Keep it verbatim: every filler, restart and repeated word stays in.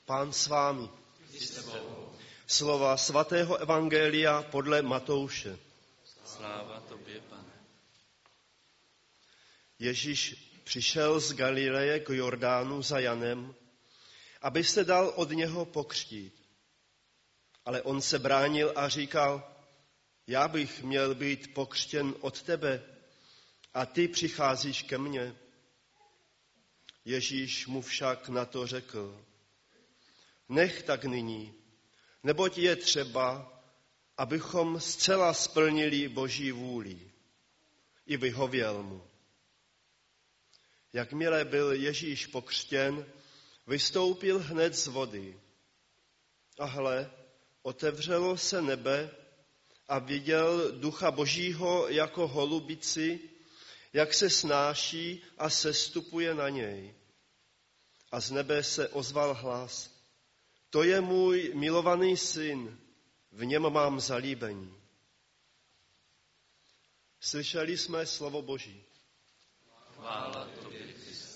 Pán s vámi. Slova svatého evangelia podle Matouše. Sláva tobě, Pane. Ježíš přišel z Galileje k Jordánu za Janem, aby se dal od něho pokřtít. Ale on se bránil a říkal, já bych měl být pokřtěn od tebe a ty přicházíš ke mně. Ježíš mu však na to řekl, nech tak nyní, neboť je třeba, abychom zcela splnili Boží vůli. I vyhověl mu. Jakmile byl Ježíš pokřtěn, vystoupil hned z vody. A hle, otevřelo se nebe a viděl Ducha Božího jako holubici, jak se snáší a sestupuje na něj. A z nebe se ozval hlas, to je můj milovaný syn, v něm mám zalíbení. Slyšeli jsme slovo Boží. Chvála tobě, Kriste.